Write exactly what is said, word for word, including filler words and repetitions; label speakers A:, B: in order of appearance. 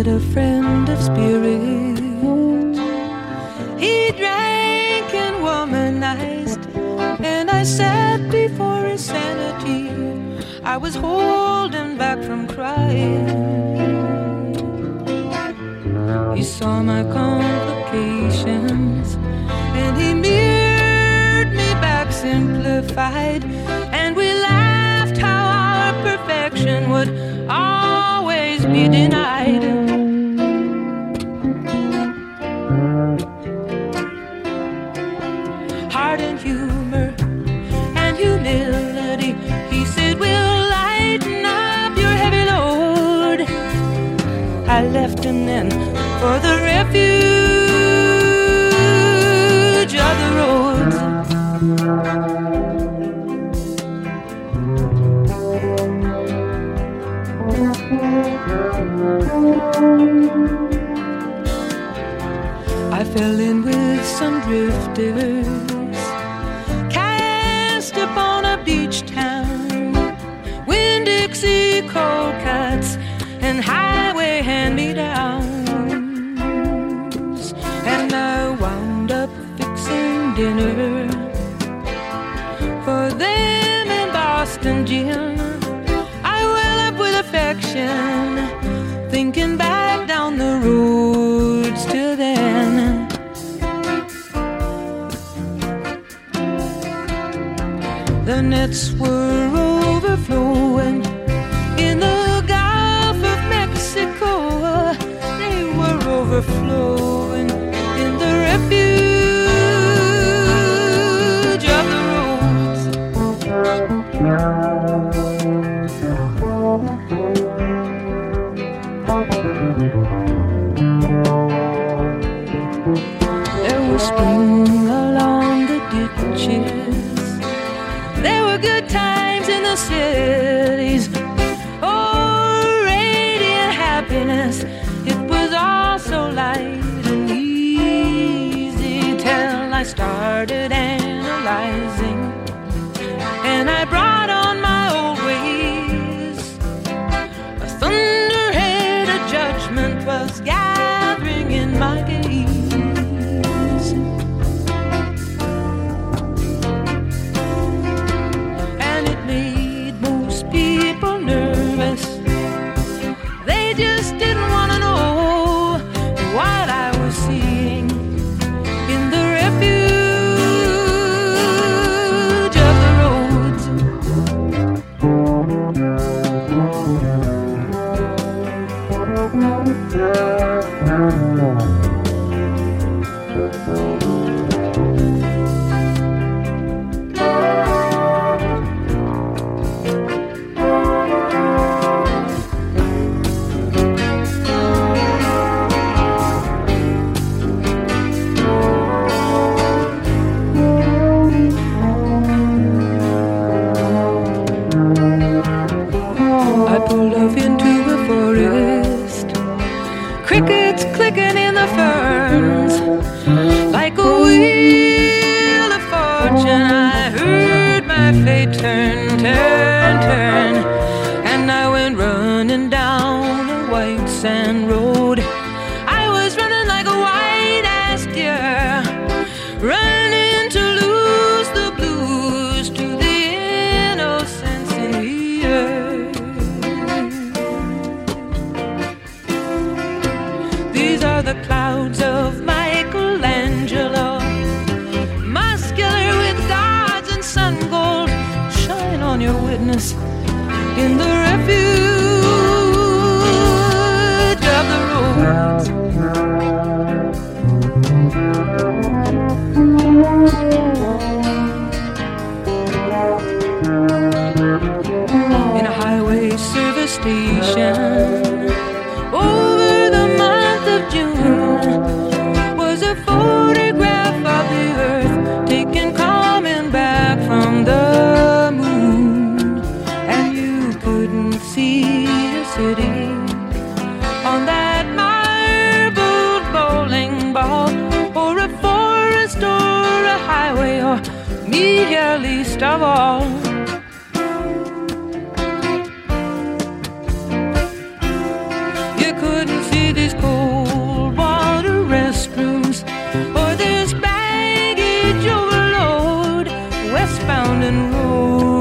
A: a friend of spirit. He drank and womanized, and I sat before his sanity. I was holding back from crying. He saw my complications, and he mirrored me back simplified, and we laughed how our perfection would always be denied. Heart and humor and humility, he said, will lighten up your heavy load. I left him then for the refuge of the roads. I fell in with some drifters, cast upon a beach town, Winn-Dixie cold cuts and highway hand-me-downs. And I wound up fixing dinner for them in Boston Gym. I well up with affection, thinking back down the roads till then. The nets were overflowing in the Gulf of Mexico. They were overflowing in the refuge of the roads. There was spring along the ditches. There were good times in the cities. Oh, radiant happiness. It was all so light and easy till I started analyzing, and I brought on my old ways. A thunderhead of judgment was gathering in my gaze. Just didn't want to know what I was seeing in the refuge of the roads. Crickets clicking in the ferns, like a wheel of fortune. I heard my fate turn, turn, turn, and I went running down a white sand road. I was running like a white-ass deer, running to lose the blues to the innocence in the earth. These are the clouds of Michelangelo, muscular with gods and sun gold. Shine on your witness in the refuge of the roads. In a highway service station, over the month of June, was a photograph of the earth taken coming back from the moon. And you couldn't see a city on that marbled bowling ball, or a forest, or a highway, or me here least of all. You couldn't see the round and round.